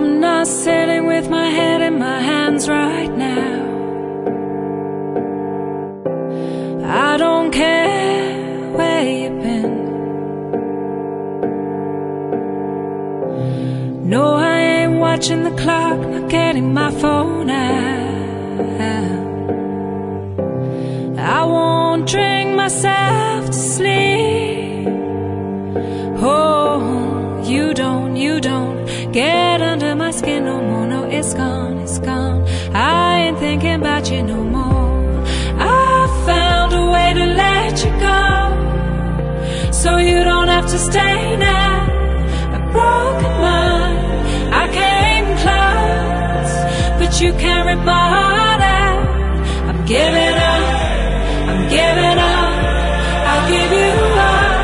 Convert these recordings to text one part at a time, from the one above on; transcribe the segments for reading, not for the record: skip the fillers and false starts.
I'm not sitting with my head in my hands right now. I don't care where you've been. No, I ain't watching the clock, not getting my phone out. I won't drink myself to sleep. Oh, you don't get under my skin no more. No, it's gone, it's gone. I ain't thinking about you no more. I found a way to let you go, so you don't have to stay now. A broken mind, I came close, but you can't rip my heart out. I'm giving up, I'm giving up, I'll give you up.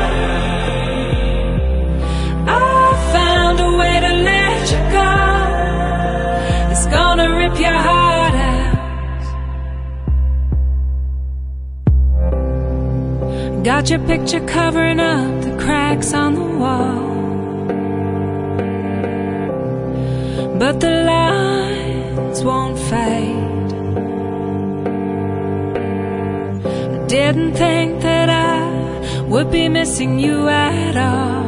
I found a way to let you go. It's gonna rip your heart out. Got your picture covering up the cracks on the wall, but the lines won't fade. I didn't think that I would be missing you at all.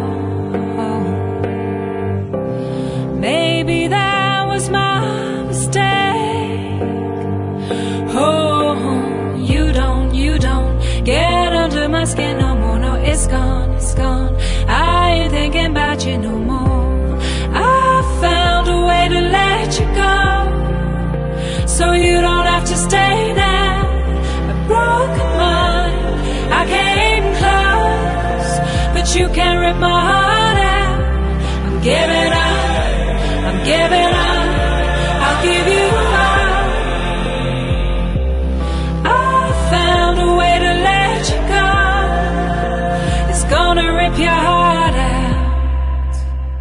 Maybe that was my mistake. Oh, you don't get under my skin no more. No, it's gone, it's gone. I ain't thinking about you no more. I found a way to let you go, so you don't have to stay now. A broken mind, I came close, but you can't rip my heart out. I'm giving up, I'm giving up, I'll give you up. I found a way to let you go. It's gonna rip your heart out.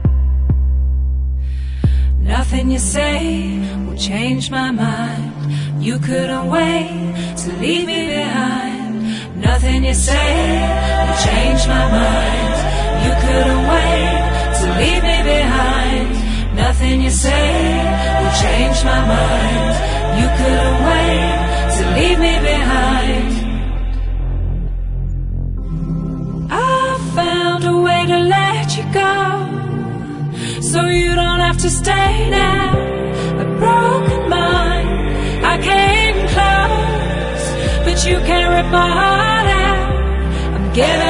Nothing you say will change my mind. You couldn't wait to leave me behind. Nothing you say will change my mind. You couldn't wait to leave me behind. Nothing you say will change my mind. You couldn't wait to leave me behind. I found a way to let you go, so you don't have to stay now. A broken mind, I came close, but you can't rip my heart out. I'm giving